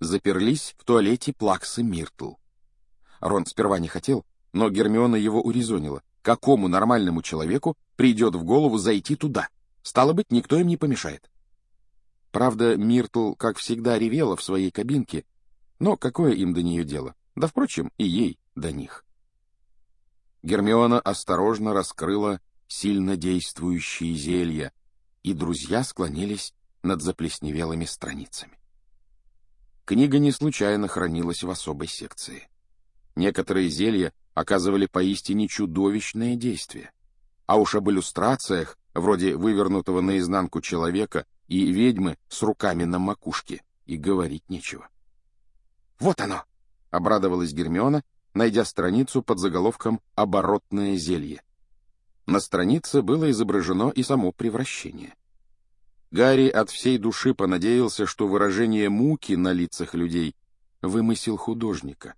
заперлись в туалете Плаксы Миртл. Рон сперва не хотел, но Гермиона его урезонила. Какому нормальному человеку придет в голову зайти туда? Стало быть, никто им не помешает. Правда, Миртл, как всегда, ревела в своей кабинке, но какое им до нее дело? Да, впрочем, и ей до них. Гермиона осторожно раскрыла сильно действующие зелья, и друзья склонились над заплесневелыми страницами. Книга не случайно хранилась в особой секции. Некоторые зелья оказывали поистине чудовищное действие. А уж об иллюстрациях, вроде вывернутого наизнанку человека и ведьмы с руками на макушке, и говорить нечего. «Вот оно!» — обрадовалась Гермиона, найдя страницу под заголовком «Оборотное зелье». На странице было изображено и само превращение. Гарри от всей души понадеялся, что выражение муки на лицах людей вымысел художника.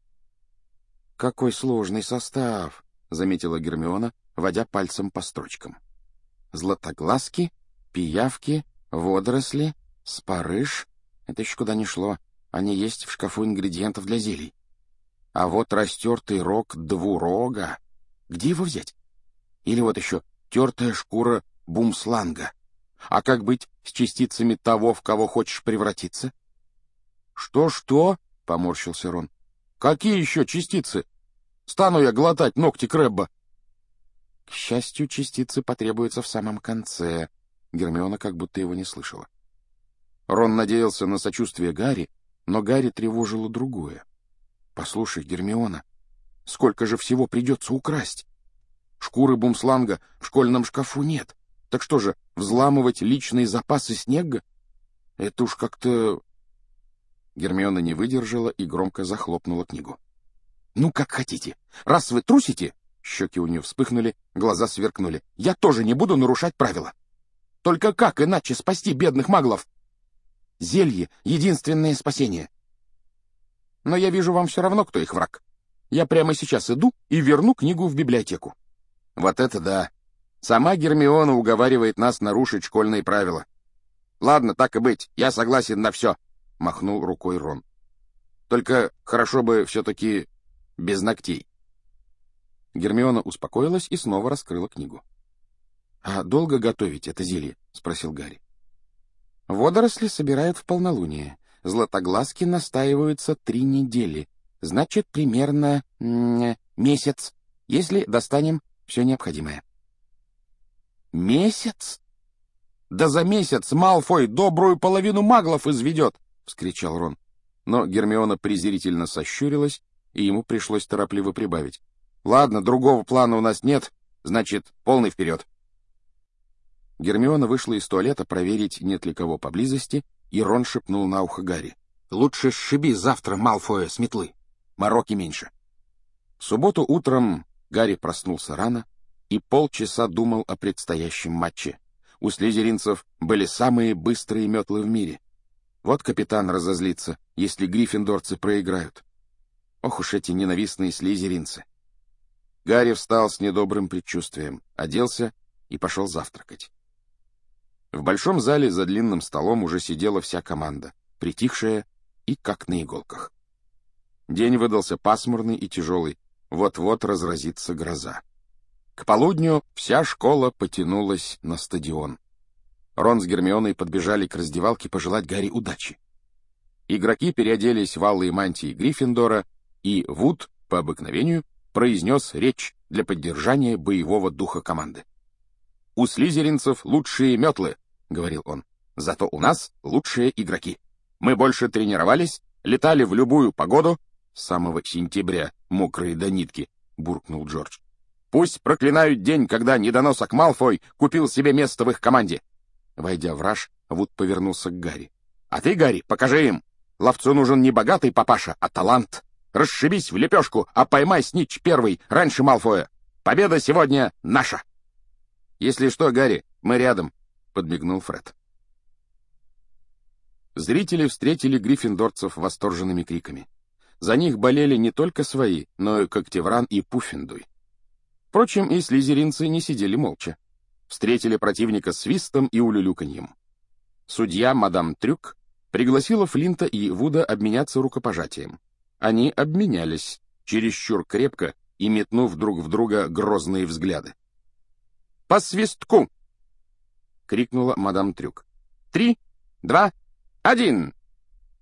«Какой сложный состав!» — заметила Гермиона, водя пальцем по строчкам. «Златоглазки, пиявки, водоросли, спарыш — это еще куда ни шло, они есть в шкафу ингредиентов для зелий. А вот растертый рог двурога. Где его взять? Или вот еще тертая шкура бумсланга. А как быть с частицами того, в кого хочешь превратиться?» «Что-что?» — поморщился Рон. «Какие еще частицы? Стану я глотать ногти Крэбба!» «К счастью, частицы потребуются в самом конце». Гермиона как будто его не слышала. Рон надеялся на сочувствие Гарри, но Гарри тревожило другое. «Послушай, Гермиона, сколько же всего придется украсть? Шкуры бумсланга в школьном шкафу нет. Так что же, взламывать личные запасы снега? Это уж как-то...» Гермиона не выдержала и громко захлопнула книгу. «Ну, как хотите. Раз вы трусите...» Щеки у нее вспыхнули, глаза сверкнули. «Я тоже не буду нарушать правила. Только как иначе спасти бедных маглов? Зелье — единственное спасение. Но я вижу, вам все равно, кто их враг. Я прямо сейчас иду и верну книгу в библиотеку». «Вот это да! Сама Гермиона уговаривает нас нарушить школьные правила. Ладно, так и быть, я согласен на все», — махнул рукой Рон. «Только хорошо бы все-таки без ногтей». Гермиона успокоилась и снова раскрыла книгу. «А долго готовить это зелье?» — спросил Гарри. «Водоросли собирают в полнолуние. Златоглазки настаиваются 3 недели. Значит, примерно месяц, если достанем все необходимое». «Месяц? Да за месяц Малфой добрую половину маглов изведет!» — вскричал Рон. Но Гермиона презрительно сощурилась, и ему пришлось торопливо прибавить. «Ладно, другого плана у нас нет, значит, полный вперед». Гермиона вышла из туалета проверить, нет ли кого поблизости, и Рон шепнул на ухо Гарри. «Лучше сшиби завтра Малфоя с метлы. Мороки меньше». В субботу утром Гарри проснулся рано и полчаса думал о предстоящем матче. У слизеринцев были самые быстрые метлы в мире. Вот капитан разозлится, если гриффиндорцы проиграют. Ох уж эти ненавистные слизеринцы. Гарри встал с недобрым предчувствием, оделся и пошел завтракать. В большом зале за длинным столом уже сидела вся команда, притихшая и как на иголках. День выдался пасмурный и тяжелый, вот-вот разразится гроза. К полудню вся школа потянулась на стадион. Рон с Гермионой подбежали к раздевалке пожелать Гарри удачи. Игроки переоделись в алые мантии Гриффиндора, и Вуд, по обыкновению, произнес речь для поддержания боевого духа команды. «У слизеринцев лучшие метлы», — говорил он, — «зато у нас лучшие игроки. Мы больше тренировались, летали в любую погоду». «С самого сентября, мокрые до нитки», — буркнул Джордж. «Пусть проклинают день, когда недоносок Малфой купил себе место в их команде». Войдя в раж, Вуд повернулся к Гарри. «А ты, Гарри, покажи им. Ловцу нужен не богатый папаша, а талант. Расшибись в лепешку, а поймай снитч первый, раньше Малфоя. Победа сегодня наша!» «Если что, Гарри, мы рядом», — подмигнул Фред. Зрители встретили гриффиндорцев восторженными криками. За них болели не только свои, но и Когтевран и Пуффендуй. Впрочем, и слизеринцы не сидели молча. Встретили противника свистом и улюлюканьем. Судья мадам Трюк Пригласила Флинта и Вуда обменяться рукопожатием. Они обменялись, чересчур крепко и метнув друг в друга грозные взгляды. «По свистку!» — крикнула мадам Трюк. 3, 2, 1!